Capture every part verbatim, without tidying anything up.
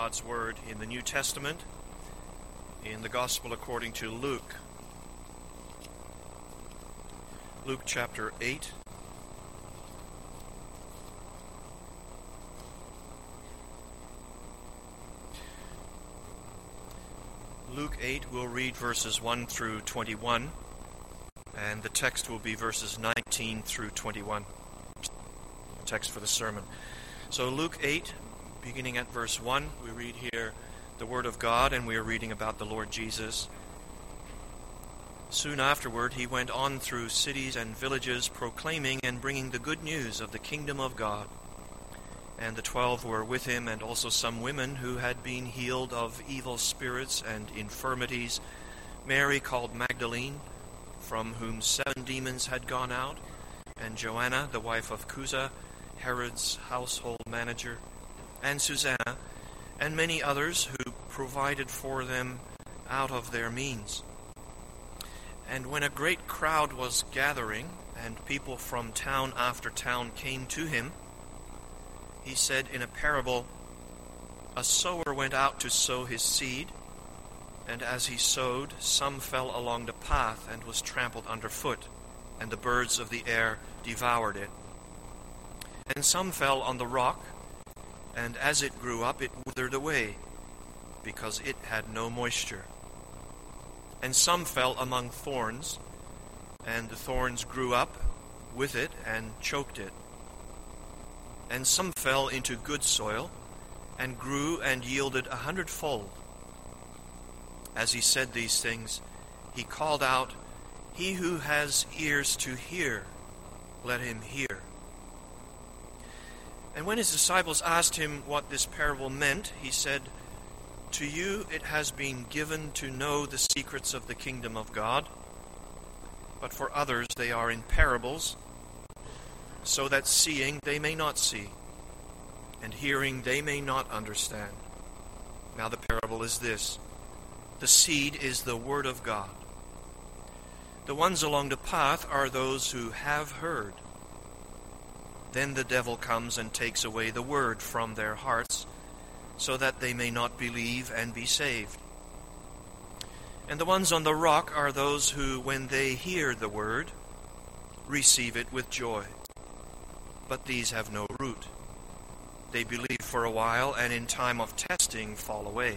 God's Word in the New Testament, in the Gospel according to Luke. Luke chapter eight. Luke eight, we'll read verses one through twenty-one, and the text will be verses nineteen through twenty-one, the text for the sermon. So Luke eight, beginning at verse one, we read here the Word of God, and we are reading about the Lord Jesus. Soon afterward he went on through cities and villages, proclaiming and bringing the good news of the kingdom of God. And the twelve were with him, and also some women who had been healed of evil spirits and infirmities, Mary called Magdalene, from whom seven demons had gone out, and Joanna, the wife of Chuza, Herod's household manager, and Susanna, and many others who provided for them out of their means. And when a great crowd was gathering, and people from town after town came to him, he said in a parable, "A sower went out to sow his seed, and as he sowed, some fell along the path and was trampled underfoot, and the birds of the air devoured it. And some fell on the rock, and as it grew up, it withered away, because it had no moisture. And some fell among thorns, and the thorns grew up with it and choked it. And some fell into good soil, and grew and yielded a hundredfold." As he said these things, he called out, "He who has ears to hear, let him hear." And when his disciples asked him what this parable meant, he said, "To you it has been given to know the secrets of the kingdom of God, but for others they are in parables, so that seeing they may not see, and hearing they may not understand. Now the parable is this: the seed is the word of God. The ones along the path are those who have heard. Then the devil comes and takes away the word from their hearts, so that they may not believe and be saved. And the ones on the rock are those who, when they hear the word, receive it with joy. But these have no root. They believe for a while, and in time of testing fall away.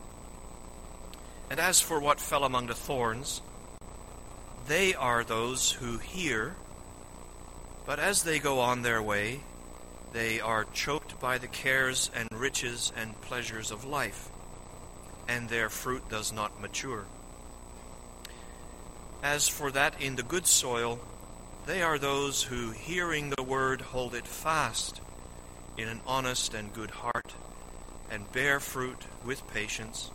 And as for what fell among the thorns, they are those who hear, but as they go on their way, they are choked by the cares and riches and pleasures of life, and their fruit does not mature. As for that in the good soil, they are those who, hearing the word, hold it fast in an honest and good heart, and bear fruit with patience.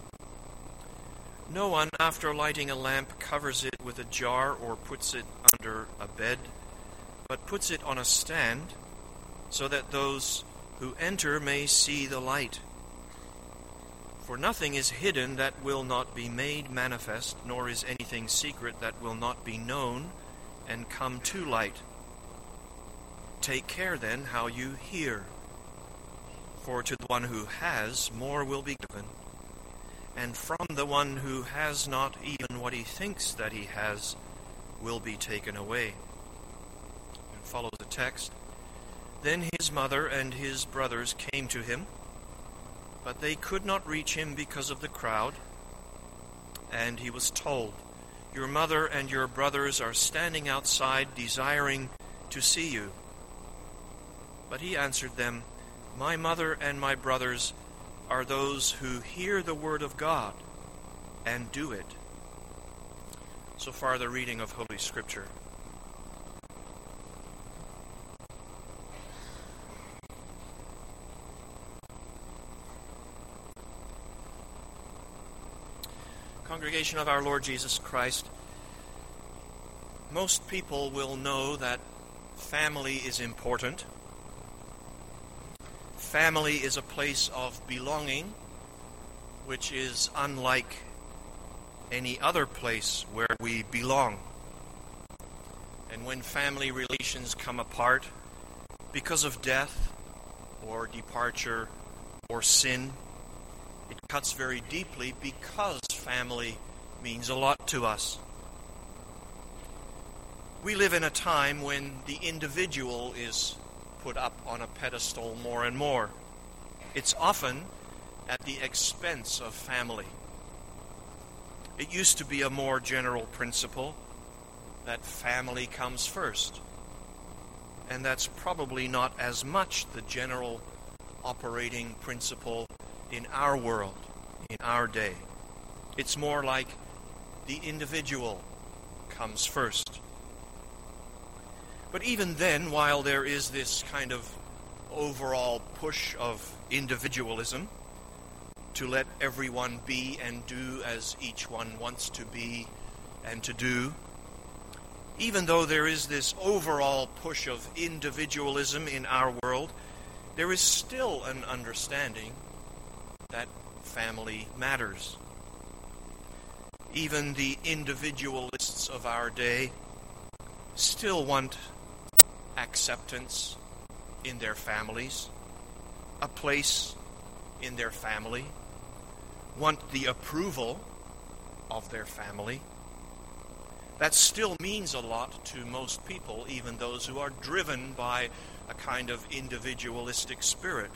No one, after lighting a lamp, covers it with a jar or puts it under a bed, but puts it on a stand, so that those who enter may see the light. For nothing is hidden that will not be made manifest, nor is anything secret that will not be known and come to light. Take care then how you hear. For to the one who has, more will be given, and from the one who has not, even what he thinks that he has will be taken away." And follow the text. Then his mother and his brothers came to him, but they could not reach him because of the crowd. And he was told, "Your mother and your brothers are standing outside, desiring to see you." But he answered them, "My mother and my brothers are those who hear the word of God and do it." So far the reading of Holy Scripture. Congregation of our Lord Jesus Christ, most people will know that family is important. Family is a place of belonging, which is unlike any other place where we belong. And when family relations come apart because of death or departure or sin cuts very deeply because family means a lot to us. We live in a time when the individual is put up on a pedestal more and more. It's often at the expense of family. It used to be a more general principle that family comes first. And that's probably not as much the general operating principle in our world, in our day. It's more like the individual comes first. But even then, while there is this kind of overall push of individualism to let everyone be and do as each one wants to be and to do, even though there is this overall push of individualism in our world, there is still an understanding that family matters. Even the individualists of our day still want acceptance in their families, a place in their family, want the approval of their family. That still means a lot to most people, even those who are driven by a kind of individualistic spirit.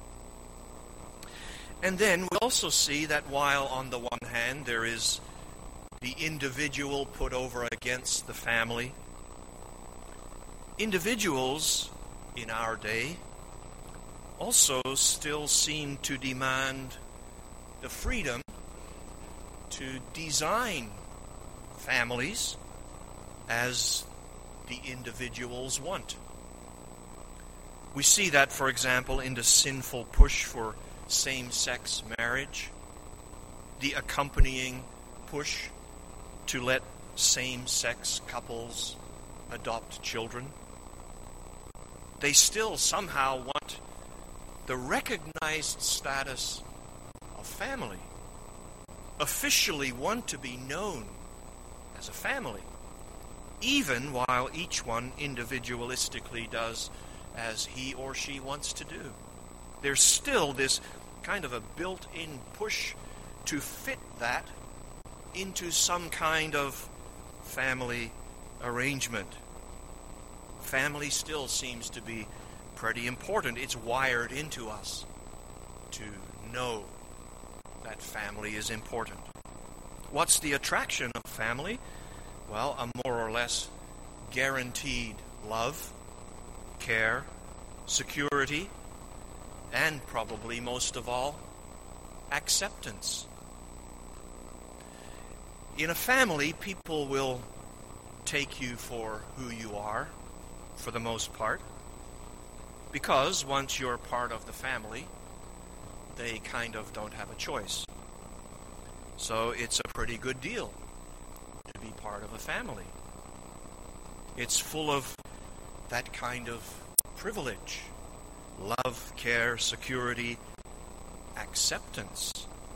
And then we also see that while on the one hand there is the individual put over against the family, individuals in our day also still seem to demand the freedom to design families as the individuals want. We see that, for example, in the sinful push for same-sex marriage, the accompanying push to let same-sex couples adopt children. They still somehow want the recognized status of family, officially want to be known as a family, even while each one individualistically does as he or she wants to do. There's still this kind of a built-in push to fit that into some kind of family arrangement. Family still seems to be pretty important. It's wired into us to know that family is important. What's the attraction of family? Well, a more or less guaranteed love, care, security, and probably most of all, acceptance. In a family, people will take you for who you are, for the most part, because once you're part of the family, they kind of don't have a choice. So it's a pretty good deal to be part of a family. It's full of that kind of privilege, love, care, security, acceptance.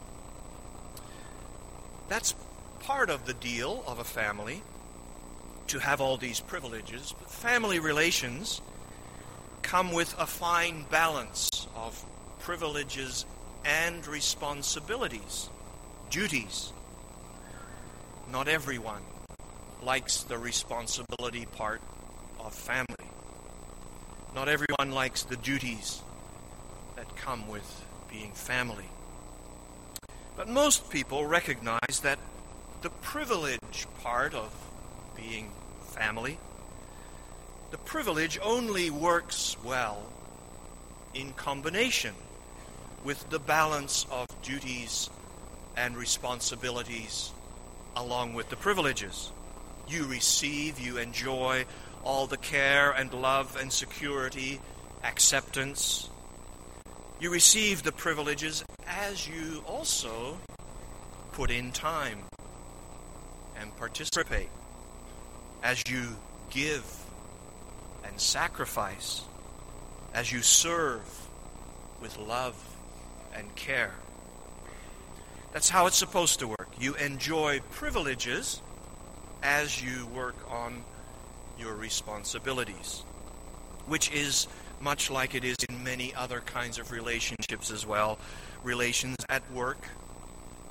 That's part of the deal of a family, to have all these privileges. But family relations come with a fine balance of privileges and responsibilities, duties. Not everyone likes the responsibility part of family. Not everyone likes the duties that come with being family. But most people recognize that the privilege part of being family, the privilege only works well in combination with the balance of duties and responsibilities along with the privileges. You receive, you enjoy all the care and love and security, acceptance. You receive the privileges as you also put in time and participate, as you give and sacrifice, as you serve with love and care. That's how it's supposed to work. You enjoy privileges as you work on your responsibilities, which is much like it is in many other kinds of relationships as well. Relations at work,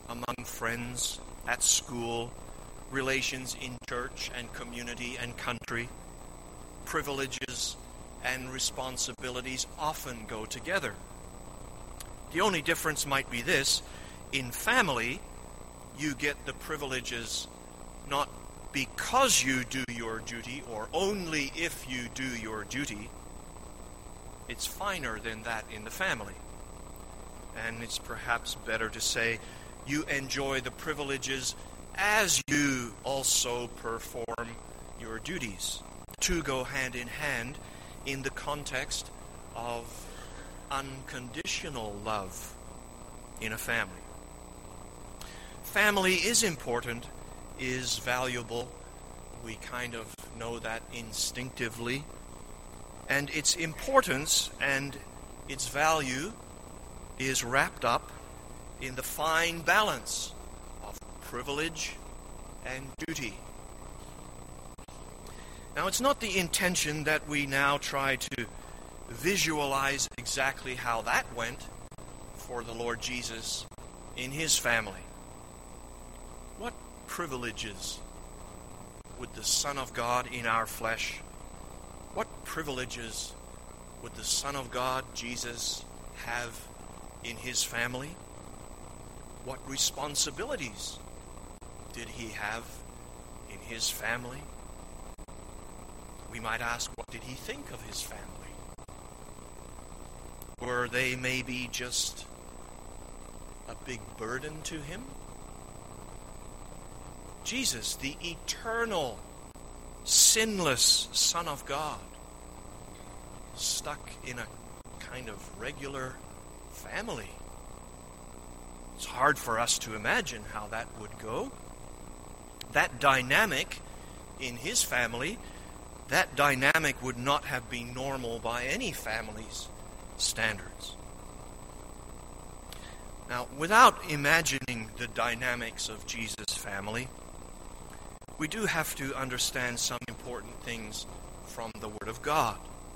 among friends, at school, relations in church and community and country, privileges and responsibilities often go together. The only difference might be this: in family, you get the privileges not because you do your duty or only if you do your duty. It's finer than that in the family. And it's perhaps better to say you enjoy the privileges as you also perform your duties. The two go hand in hand in the context of unconditional love in a family. Family is important, is valuable. We kind of know that instinctively. And its importance and its value is wrapped up in the fine balance of privilege and duty. Now, it's not the intention that we now try to visualize exactly how that went for the Lord Jesus in his family. What privileges would the Son of God in our flesh, what privileges would the Son of God, Jesus, have in his family? What responsibilities did he have in his family? We might ask, what did he think of his family? Were they maybe just a big burden to him? Jesus, the eternal, sinless Son of God, stuck in a kind of regular family. It's hard for us to imagine how that would go. That dynamic in his family, that dynamic would not have been normal by any family's standards. Now, without imagining the dynamics of Jesus' family, we do have to understand some important things from the Word of God.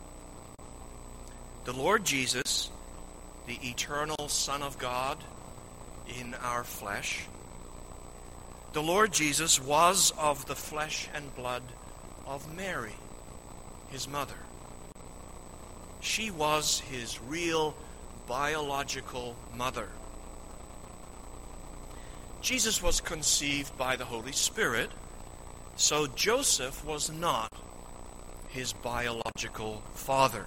The Lord Jesus, the eternal Son of God in our flesh, the Lord Jesus was of the flesh and blood of Mary, his mother. She was his real biological mother. Jesus was conceived by the Holy Spirit, so Joseph was not his biological father.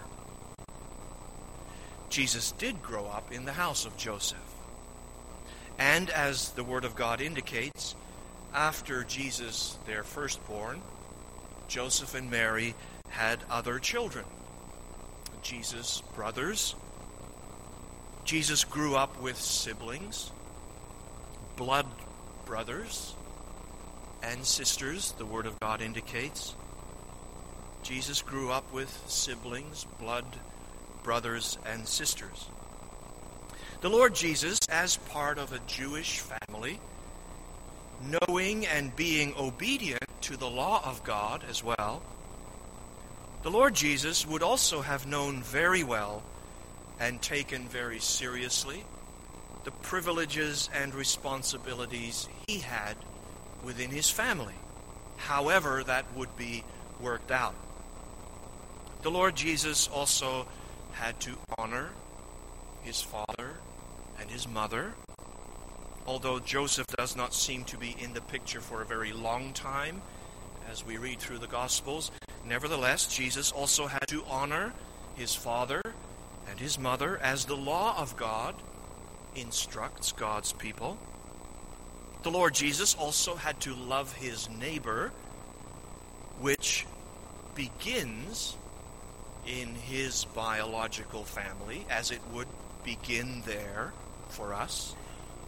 Jesus did grow up in the house of Joseph. And as the Word of God indicates, after Jesus, their firstborn, Joseph and Mary had other children. Jesus' brothers. Jesus grew up with siblings, blood brothers and sisters, the Word of God indicates. Jesus grew up with siblings, blood brothers and sisters. The Lord Jesus, as part of a Jewish family, knowing and being obedient to the law of God as well, the Lord Jesus would also have known very well and taken very seriously the privileges and responsibilities he had within his family, however that would be worked out. The Lord Jesus also had to honor his father and his mother. Although Joseph does not seem to be in the picture for a very long time, as we read through the Gospels, nevertheless, Jesus also had to honor his father and his mother as the law of God instructs God's people. The Lord Jesus also had to love his neighbor, which begins in his biological family, as it would begin there for us.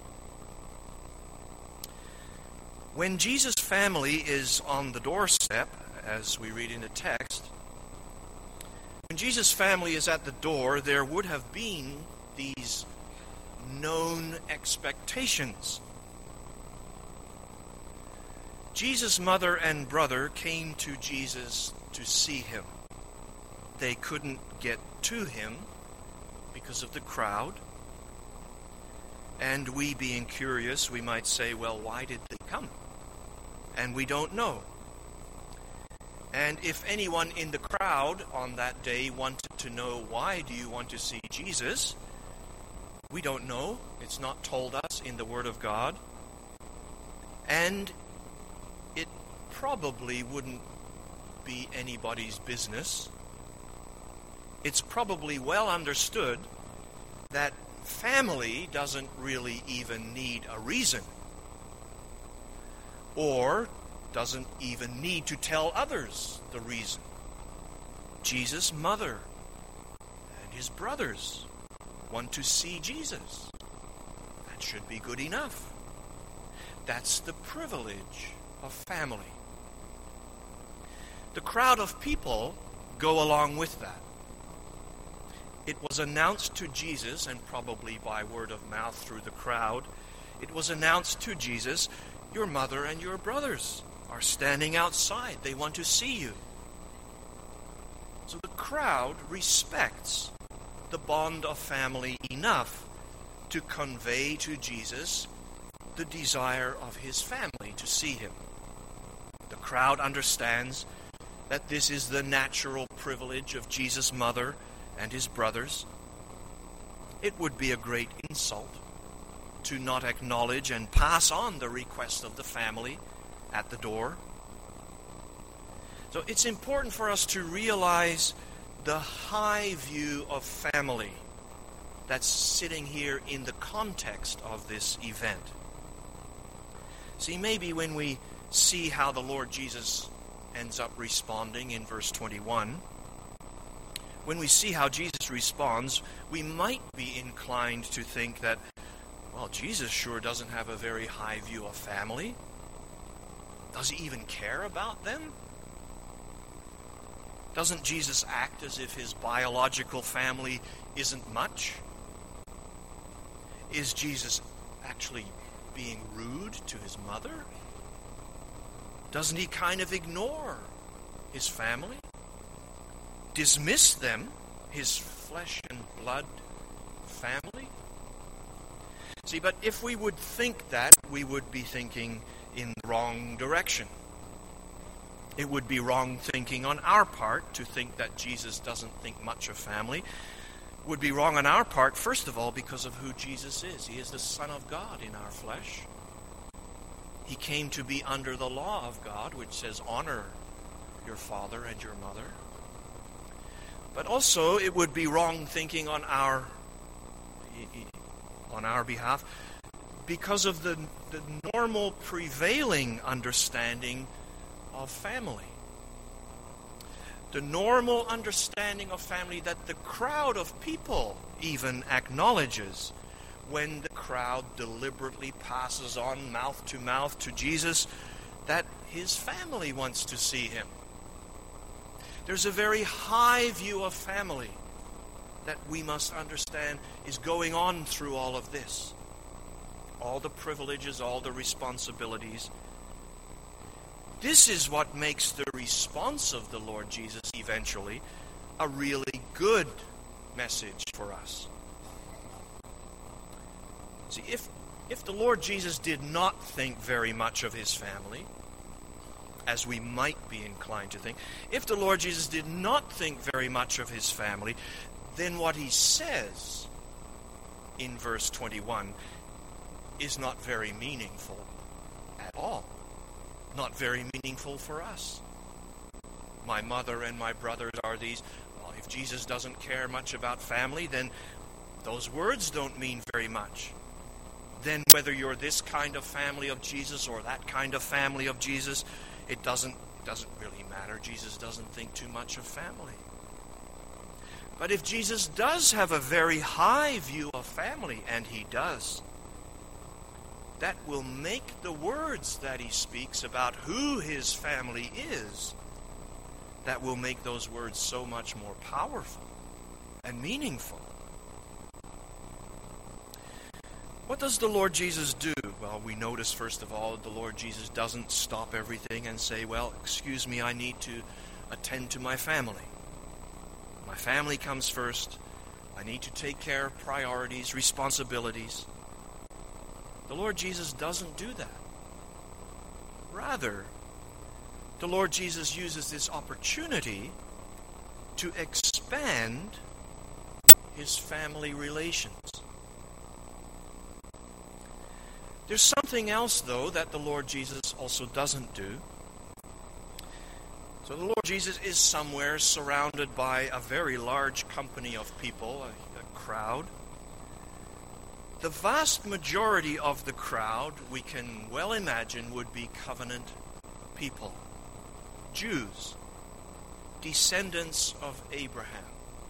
When Jesus' family is on the doorstep, as we read in the text, when Jesus' family is at the door, there would have been these known expectations. Jesus' mother and brother came to Jesus to see him. They couldn't get to him because of the crowd. And we, being curious, we might say, well, why did they come? And we don't know. And if anyone in the crowd on that day wanted to know, why do you want to see Jesus? We don't know. It's not told us in the Word of God. And it probably wouldn't be anybody's business. It's probably well understood that family doesn't really even need a reason, or doesn't even need to tell others the reason. Jesus' mother and his brothers want to see Jesus. That should be good enough. That's the privilege of family. The crowd of people go along with that. It was announced to Jesus, and probably by word of mouth through the crowd, it was announced to Jesus, your mother and your brothers are standing outside. They want to see you. So the crowd respects the bond of family enough to convey to Jesus the desire of his family to see him. The crowd understands that this is the natural privilege of Jesus' mother and his brothers. It would be a great insult to not acknowledge and pass on the request of the family at the door. So it's important for us to realize the high view of family that's sitting here in the context of this event. See, maybe when we see how the Lord Jesus ends up responding in verse twenty-one, when we see how Jesus responds, we might be inclined to think that, well, Jesus sure doesn't have a very high view of family. Does he even care about them? Doesn't Jesus act as if his biological family isn't much? Is Jesus actually being rude to his mother? Doesn't he kind of ignore his family? Dismiss them, his flesh and blood family? See, but if we would think that, we would be thinking in the wrong direction. It would be wrong thinking on our part to think that Jesus doesn't think much of family. It would be wrong on our part, first of all, because of who Jesus is. He is the Son of God in our flesh. He came to be under the law of God, which says, honor your father and your mother. But also, it would be wrong thinking on our on our behalf because of the, the normal prevailing understanding of family. The normal understanding of family that the crowd of people even acknowledges when the crowd deliberately passes on mouth to mouth to Jesus that his family wants to see him. There's a very high view of family that we must understand is going on through all of this. All the privileges, all the responsibilities. This is what makes the response of the Lord Jesus eventually a really good message for us. See, if, if the Lord Jesus did not think very much of his family, as we might be inclined to think, if the Lord Jesus did not think very much of his family, then what he says in verse twenty-one is not very meaningful at all. Not very meaningful for us. My mother and my brothers are these. Well, if Jesus doesn't care much about family, then those words don't mean very much. Then whether you're this kind of family of Jesus or that kind of family of Jesus, it doesn't, it doesn't really matter. Jesus doesn't think too much of family. But if Jesus does have a very high view of family, and he does, that will make the words that he speaks about who his family is, that will make those words so much more powerful and meaningful. What does the Lord Jesus do? Well, we notice, first of all, the Lord Jesus doesn't stop everything and say, well, excuse me, I need to attend to my family. My family comes first. I need to take care of priorities, responsibilities. The Lord Jesus doesn't do that. Rather, the Lord Jesus uses this opportunity to expand his family relations. There's something else, though, that the Lord Jesus also doesn't do. So the Lord Jesus is somewhere surrounded by a very large company of people, a, a crowd. The vast majority of the crowd, we can well imagine, would be covenant people, Jews, descendants of Abraham.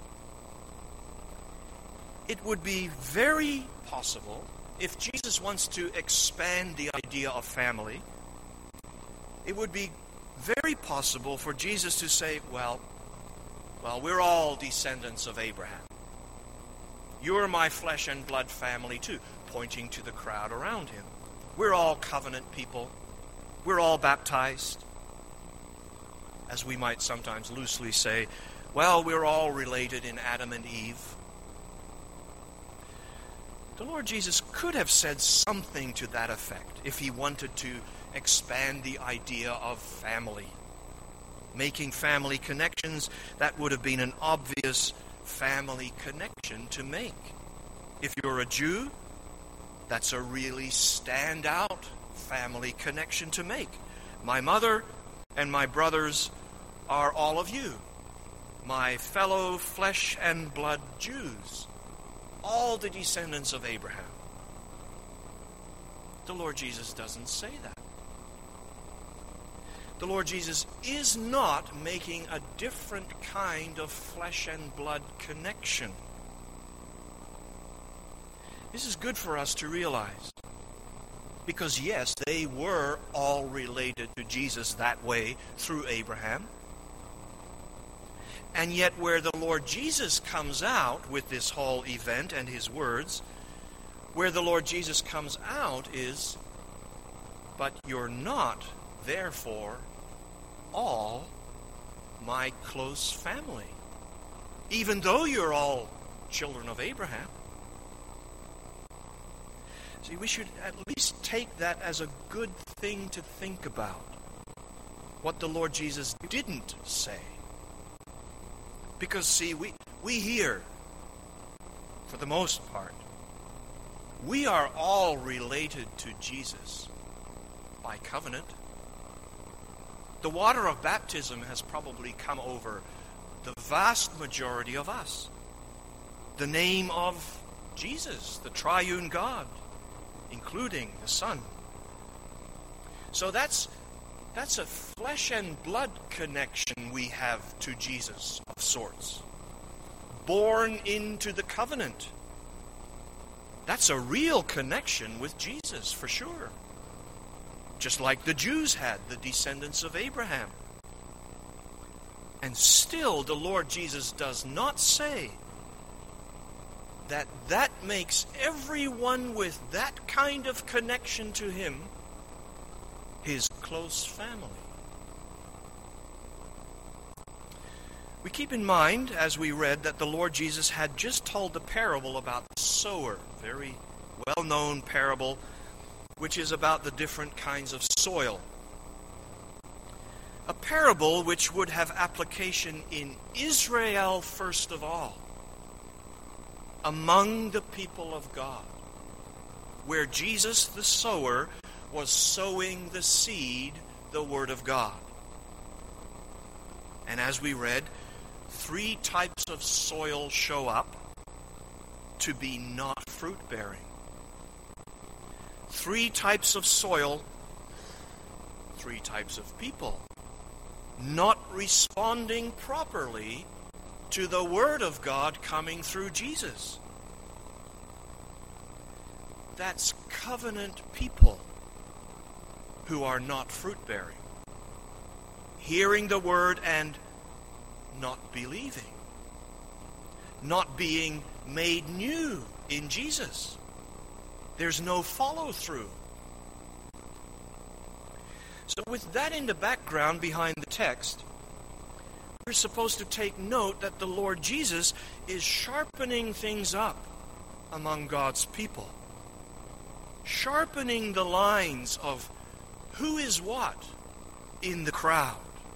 It would be very possible, if Jesus wants to expand the idea of family, it would be very possible for Jesus to say, well, well, we're all descendants of Abraham. You're my flesh and blood family too, pointing to the crowd around him. We're all covenant people. We're all baptized. As we might sometimes loosely say, well, we're all related in Adam and Eve. The Lord Jesus could have said something to that effect if he wanted to expand the idea of family. Making family connections, that would have been an obvious family connection to make. If you're a Jew, that's a really standout family connection to make. My mother and my brothers are all of you, my fellow flesh and blood Jews, all the descendants of Abraham. The Lord Jesus doesn't say that. The Lord Jesus is not making a different kind of flesh and blood connection. This is good for us to realize. Because yes, they were all related to Jesus that way through Abraham. And yet where the Lord Jesus comes out with this whole event and his words, where the Lord Jesus comes out is, but you're not, therefore, all my close family, even though you're all children of Abraham. See, we should at least take that as a good thing to think about, what the Lord Jesus didn't say. Because, see, we, we here, for the most part, we are all related to Jesus by covenant. The water of baptism has probably come over the vast majority of us. The name of Jesus, the triune God, including the Son. So that's that's a flesh and blood connection we have to Jesus of sorts. Born into the covenant. That's a real connection with Jesus, for sure. Just like the Jews had, the descendants of Abraham. And still, the Lord Jesus does not say that that makes everyone with that kind of connection to him his close family. We keep in mind, as we read, that the Lord Jesus had just told the parable about the sower, very well-known parable, which is about the different kinds of soil. A parable which would have application in Israel first of all, among the people of God, where Jesus the sower was sowing the seed, the Word of God. And as we read, three types of soil show up to be not fruit-bearing. Three types of soil, three types of people, not responding properly to the Word of God coming through Jesus. That's covenant people who are not fruit-bearing. Hearing the Word and not believing. Not being made new in Jesus. There's no follow-through. So with that in the background behind the text, we're supposed to take note that the Lord Jesus is sharpening things up among God's people. sharpening the lines of who is what in the crowd.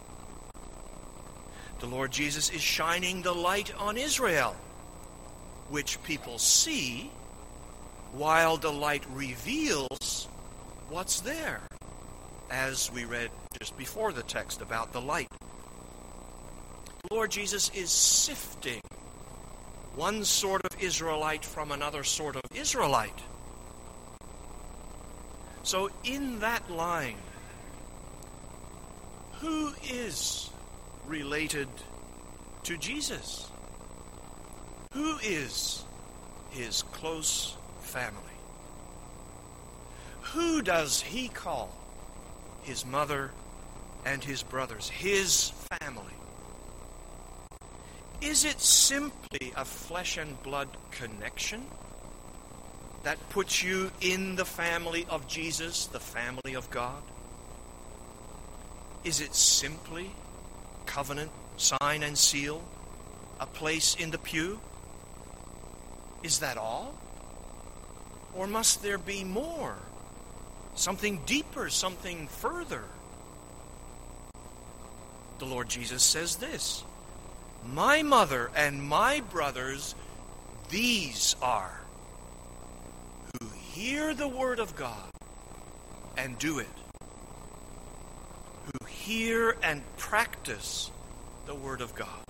The Lord Jesus is shining the light on Israel, which people see, while the light reveals what's there, as we read just before the text about the light. The Lord Jesus is sifting one sort of Israelite from another sort of Israelite. So in that line, who is related to Jesus? Who is his close family? Who does he call his mother and his brothers, his family? Is it simply a flesh and blood connection that puts you in the family of Jesus, the family of God? Is it simply covenant, sign, and seal, a place in the pew? Is that all? Or must there be more? Something deeper, something further? The Lord Jesus says this, "My mother and my brothers, these are, who hear the word of God and do it." Who hear and practice the word of God.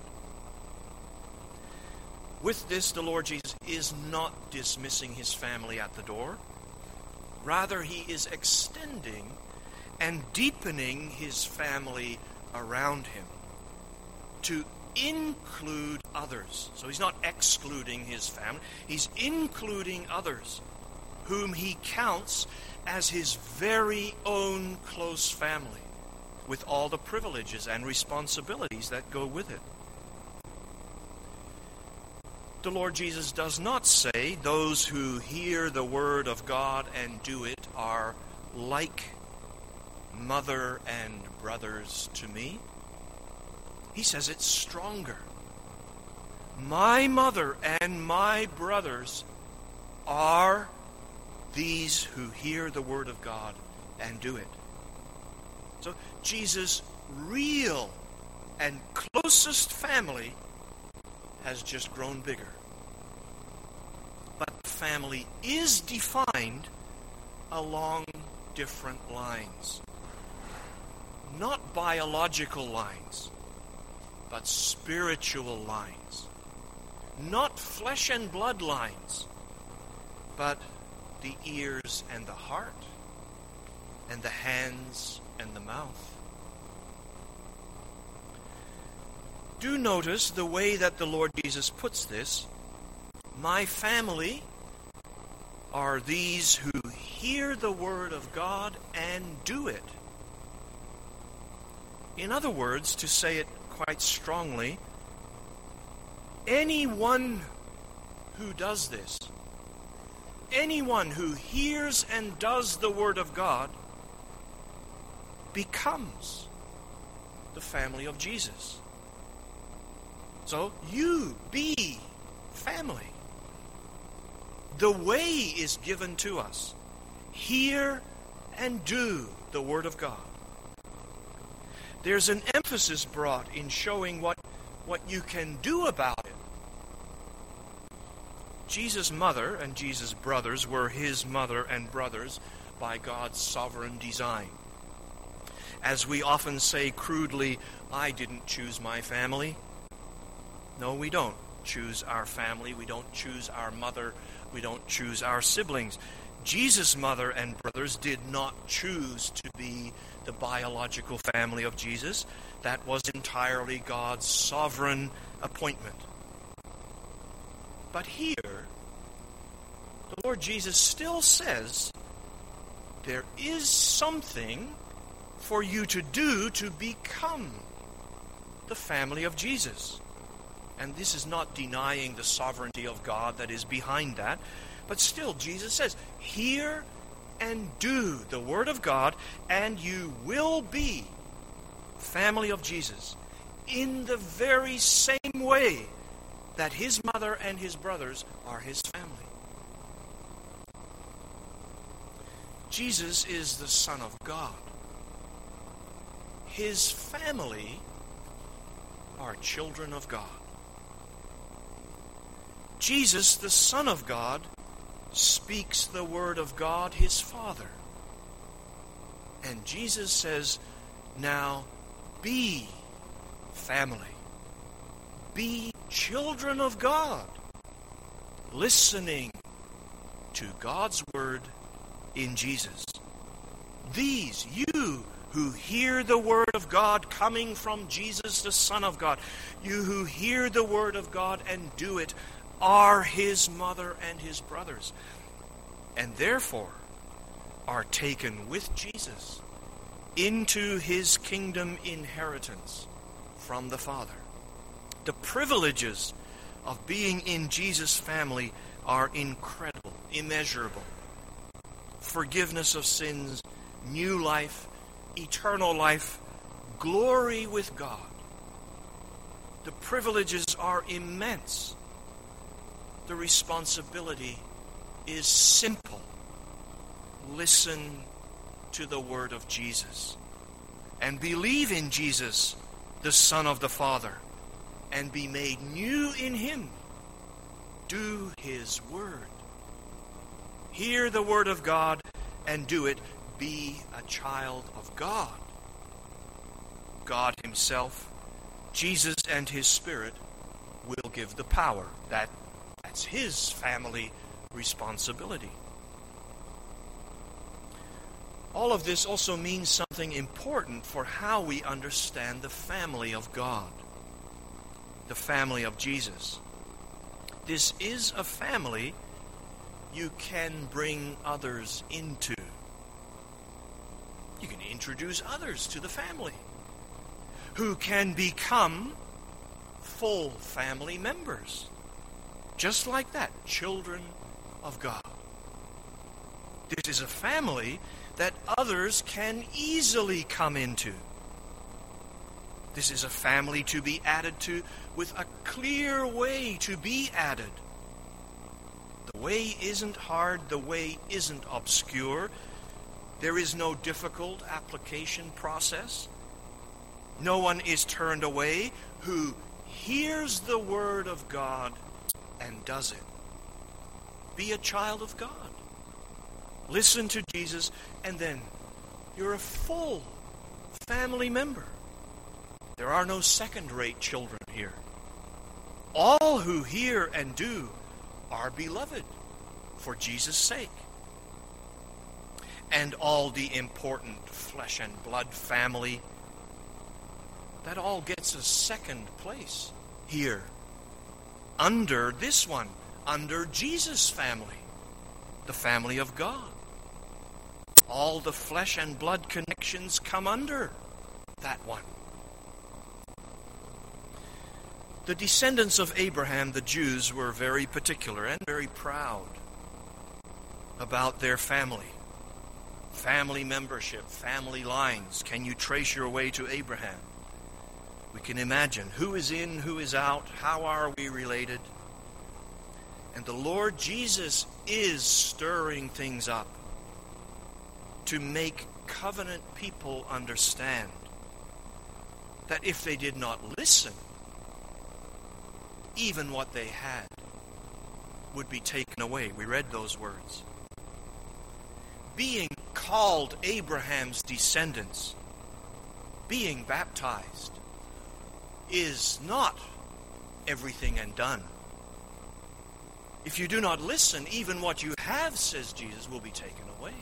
With this, the Lord Jesus is not dismissing his family at the door. Rather, he is extending and deepening his family around him to include others. So he's not excluding his family. He's including others whom he counts as his very own close family, with all the privileges and responsibilities that go with it. The Lord Jesus does not say those who hear the word of God and do it are like mother and brothers to me. He says it's stronger. My mother and my brothers are these who hear the word of God and do it. So Jesus' real and closest family has just grown bigger. But family is defined along different lines. Not biological lines, but spiritual lines. Not flesh and blood lines, but the ears and the heart, and the hands and the mouth. Do notice the way that the Lord Jesus puts this. My family are these who hear the word of God and do it. In other words, to say it quite strongly, anyone who does this, anyone who hears and does the word of God, becomes the family of Jesus. So you be family. The way is given to us. Hear and do the word of God. There's an emphasis brought in showing what, what you can do about it. Jesus' mother and Jesus' brothers were his mother and brothers by God's sovereign design. As we often say crudely, I didn't choose my family. No, we don't choose our family. We don't choose our mother. We don't choose our siblings. Jesus' mother and brothers did not choose to be the biological family of Jesus. That was entirely God's sovereign appointment. But here, the Lord Jesus still says, there is something for you to do to become the family of Jesus. And this is not denying the sovereignty of God that is behind that. But still, Jesus says, hear and do the word of God, and you will be family of Jesus in the very same way that his mother and his brothers are his family. Jesus is the Son of God. His family are children of God. Jesus, the Son of God, speaks the word of God, his Father. And Jesus says, now be family. Be children of God, listening to God's word in Jesus. These, you who hear the word of God coming from Jesus, the Son of God, you who hear the word of God and do it, are his mother and his brothers, and therefore are taken with Jesus into his kingdom inheritance from the Father. The privileges of being in Jesus' family are incredible, immeasurable. Forgiveness of sins, new life, eternal life, glory with God. The privileges are immense. The responsibility is simple. Listen to the word of Jesus and believe in Jesus, the Son of the Father, and be made new in him. Do his word. Hear the word of God and do it. Be a child of God. God himself, Jesus and his Spirit will give the power. That, that's his family responsibility. All of this also means something important for how we understand the family of God, the family of Jesus. This is a family you can bring others into. You can introduce others to the family who can become full family members. Just like that, children of God. This is a family that others can easily come into. This is a family to be added to with a clear way to be added. The way isn't hard, the way isn't obscure. There is no difficult application process. No one is turned away who hears the word of God and does it. Be a child of God. Listen to Jesus, and then you're a full family member. There are no second-rate children here. All who hear and do are beloved for Jesus' sake. And all the important flesh and blood family, that all gets a second place here. Under this one, under Jesus' family, the family of God. All the flesh and blood connections come under that one. The descendants of Abraham, the Jews, were very particular and very proud about their family. Family membership, family lines. Can you trace your way to Abraham? We can imagine who is in, who is out, how are we related? And the Lord Jesus is stirring things up to make covenant people understand that if they did not listen, even what they had would be taken away. We read those words. Being called Abraham's descendants, being baptized, is not everything and done. If you do not listen, even what you have, says Jesus, will be taken away.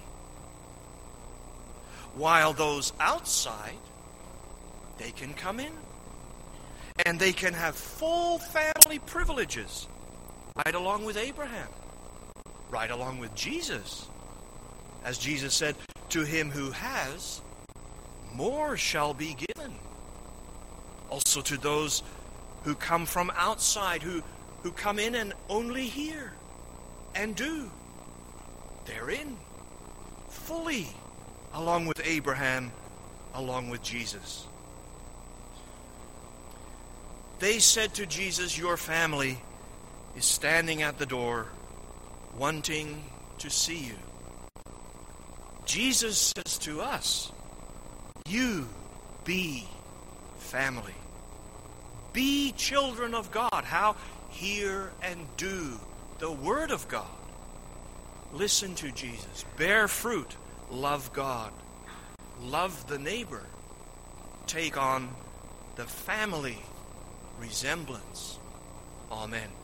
While those outside, they can come in. And they can have full family privileges, right along with Abraham, right along with Jesus. As Jesus said, to him who has, more shall be given. Also to those who come from outside, who, who come in and only hear and do. They're in fully, along with Abraham, along with Jesus. They said to Jesus, your family is standing at the door, wanting to see you. Jesus says to us, you be family. Be children of God. How? Hear and do the Word of God. Listen to Jesus. Bear fruit. Love God. Love the neighbor. Take on the family resemblance. Amen.